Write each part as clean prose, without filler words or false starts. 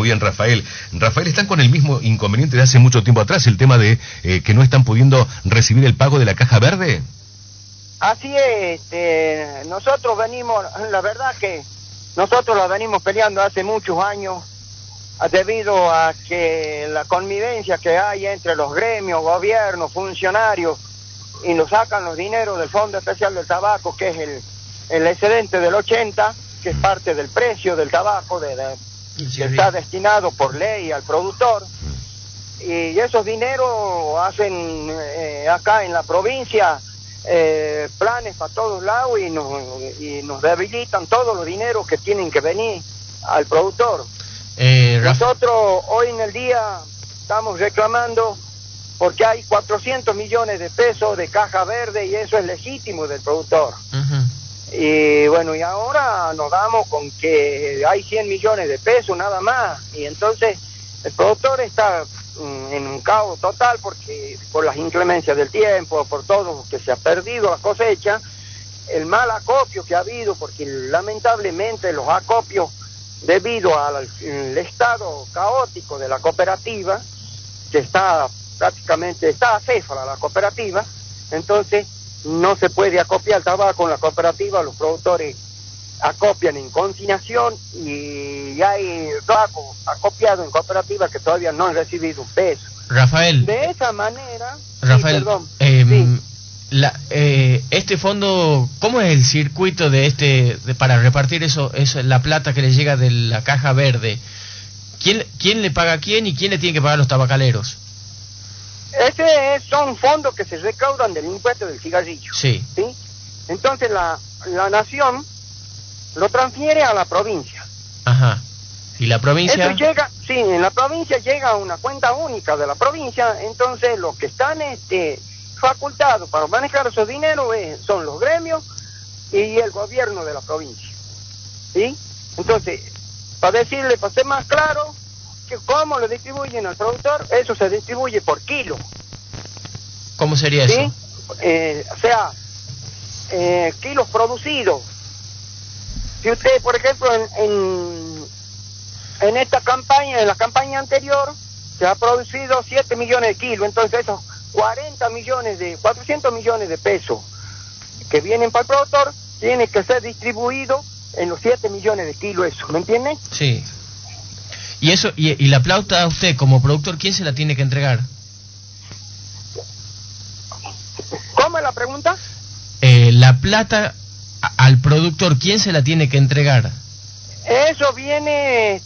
bien, Rafael. Rafael, están con el mismo inconveniente de hace mucho tiempo atrás, el tema de que no están pudiendo recibir el pago de la caja verde. Así es, nosotros venimos, la verdad que nosotros la venimos peleando hace muchos años debido a que la convivencia que hay entre los gremios, gobiernos, funcionarios, y nos sacan los dineros del Fondo Especial del Tabaco, que es el excedente del 80, que es parte del precio del tabaco, que está destinado por ley al productor, y esos dineros hacen acá en la provincia planes para todos lados y nos debilitan todos los dineros que tienen que venir al productor. Nosotros hoy en el día estamos reclamando porque hay 400 millones de pesos de caja verde y eso es legítimo del productor. Y bueno, y ahora nos damos con que hay 100 millones de pesos nada más, y entonces el productor está en un caos total porque por las inclemencias del tiempo, por todo que se ha perdido la cosecha, el mal acopio que ha habido, porque lamentablemente los acopios, debido al estado caótico de la cooperativa, que está acéfala la cooperativa, entonces no se puede acopiar el tabaco en la cooperativa, los productores acopian en consignación y hay tabaco acopiado en cooperativa que todavía no han recibido un peso. Rafael. De esa manera... Rafael, sí. Este fondo, ¿cómo es el circuito para repartir eso, la plata que le llega de la caja verde? ¿Quién le paga a quién y quién le tiene que pagar a los tabacaleros? Son fondos que se recaudan del impuesto del cigarrillo. Sí. Entonces la nación lo transfiere a la provincia. Ajá. ¿Y la provincia? En la provincia llega a una cuenta única de la provincia, entonces los que están facultados para manejar esos dineros son los gremios y el gobierno de la provincia. ¿Sí? Entonces, para ser más claro, que cómo lo distribuyen al productor, eso se distribuye por kilo. ¿Cómo sería eso? Kilos producidos. Si usted, por ejemplo, en esta campaña, en la campaña anterior, se ha producido 7 millones de kilos, entonces esos 400 millones de pesos que vienen para el productor, tiene que ser distribuido en los 7 millones de kilos, eso, ¿me entiende? Sí. Y eso, y la plata a usted como productor, ¿quién se la tiene que entregar? ¿Cómo es la pregunta? La plata al productor, ¿quién se la tiene que entregar? Eso viene,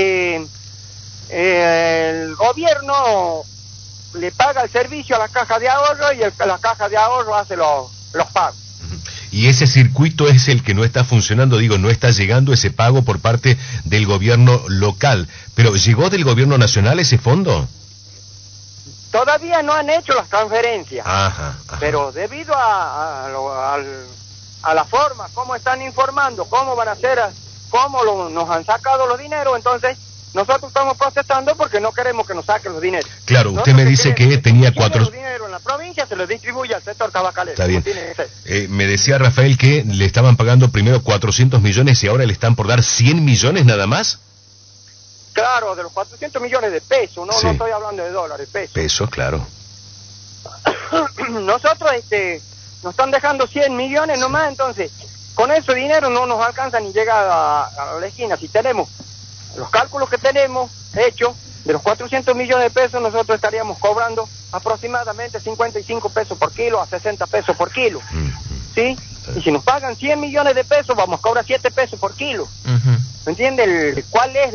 el gobierno le paga el servicio a la caja de ahorro y la caja de ahorro hace los pagos. Y ese circuito es el que no está funcionando, no está llegando ese pago por parte del gobierno local. ¿Pero llegó del gobierno nacional ese fondo? Todavía no han hecho las transferencias. Ajá. Pero debido a la forma, cómo están informando, cómo van a hacer, nos han sacado los dineros, entonces nosotros estamos protestando porque no queremos que nos saquen los dineros. Claro, usted me dice que tenía los dineros en la provincia se los distribuye al sector tabacalero. Está bien. Me decía Rafael que le estaban pagando primero 400 millones y ahora le están por dar 100 millones nada más. Claro, de los 400 millones de pesos, no estoy hablando de dólares, pesos. Pesos, claro. Nosotros nos están dejando 100 millones nomás, entonces con ese dinero no nos alcanza ni llega a la esquina. Si tenemos los cálculos que tenemos hechos, de los 400 millones de pesos nosotros estaríamos cobrando aproximadamente 55 pesos por kilo a 60 pesos por kilo. ¿Sí? Y si nos pagan 100 millones de pesos, vamos a cobrar 7 pesos por kilo. ¿Me entiende? ¿Cuál es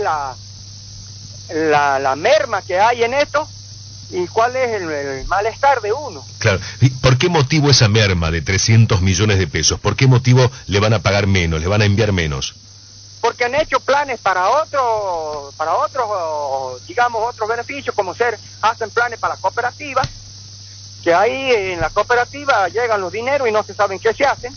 la merma que hay en esto? ¿Y cuál es el malestar de uno? Claro. ¿Y por qué motivo esa merma de 300 millones de pesos? ¿Por qué motivo le van a pagar menos, le van a enviar menos? Porque han hecho planes para otros, digamos, otros beneficios, como hacen planes para cooperativas, que ahí en la cooperativa llegan los dineros y no se saben qué se hacen.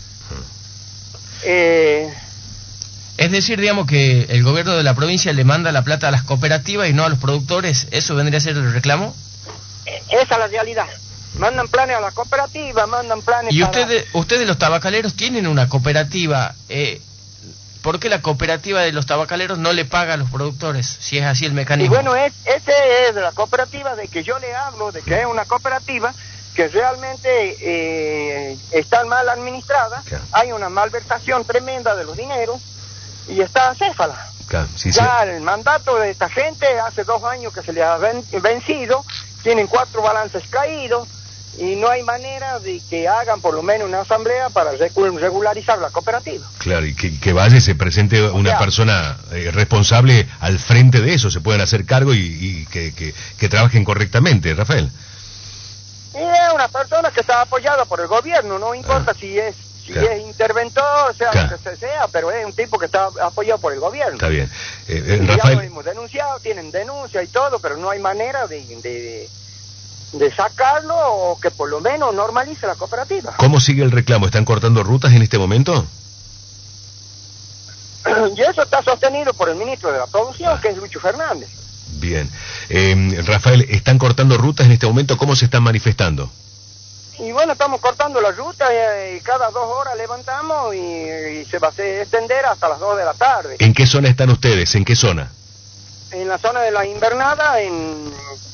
Es decir, digamos que el gobierno de la provincia le manda la plata a las cooperativas y no a los productores. ¿Eso vendría a ser el reclamo? Esa es la realidad. Mandan planes a la cooperativa, mandan planes ¿Y ustedes los tabacaleros tienen una cooperativa? ¿por qué la cooperativa de los tabacaleros no le paga a los productores, si es así el Y mecanismo? bueno, ese es de la cooperativa de que yo le hablo, de que es una cooperativa que realmente está mal administrada, Claro. hay una malversación tremenda de los dineros y está acéfala. Claro, sí, Ya el mandato de esta gente hace 2 años que se le ha vencido, tienen 4 balances caídos y no hay manera de que hagan por lo menos una asamblea para regularizar la cooperativa. claro, y que vaya y se presente una sea, persona responsable al frente de eso, se pueden hacer cargo y que trabajen correctamente, Rafael. Y es una persona que está apoyada por el gobierno, no importa si es claro. interventor, sea Claro. lo que sea, pero es un tipo que está apoyado por el gobierno. Está bien. Y ya lo Rafael, hemos denunciado, tienen denuncia y todo, pero no hay manera de sacarlo o que por lo menos normalice la cooperativa. ¿cómo sigue el reclamo? ¿Están cortando rutas en este momento? Y eso está sostenido por el ministro de la Producción, que es Lucho Fernández. Bien. Rafael, ¿están cortando rutas en este momento? ¿Cómo se están manifestando? Y bueno, estamos cortando la ruta y cada 2 horas levantamos y se va a extender hasta las 2 de la tarde. ¿En qué zona están ustedes? ¿En qué zona? En la zona de la invernada, en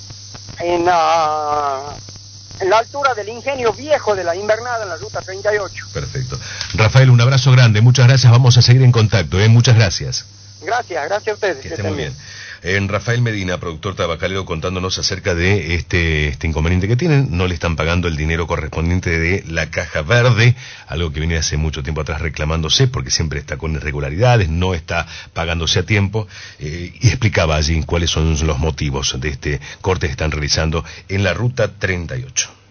la altura del ingenio viejo de la invernada, en la ruta 38. Perfecto. Rafael, un abrazo grande, muchas gracias, vamos a seguir en contacto, muchas gracias. Gracias a ustedes. Que esté muy bien. Rafael Medina, productor tabacalero, contándonos acerca de este inconveniente que tienen. No le están pagando el dinero correspondiente de la caja verde, algo que viene hace mucho tiempo atrás reclamándose porque siempre está con irregularidades, no está pagándose a tiempo, y explicaba allí cuáles son los motivos de este corte que están realizando en la ruta 38.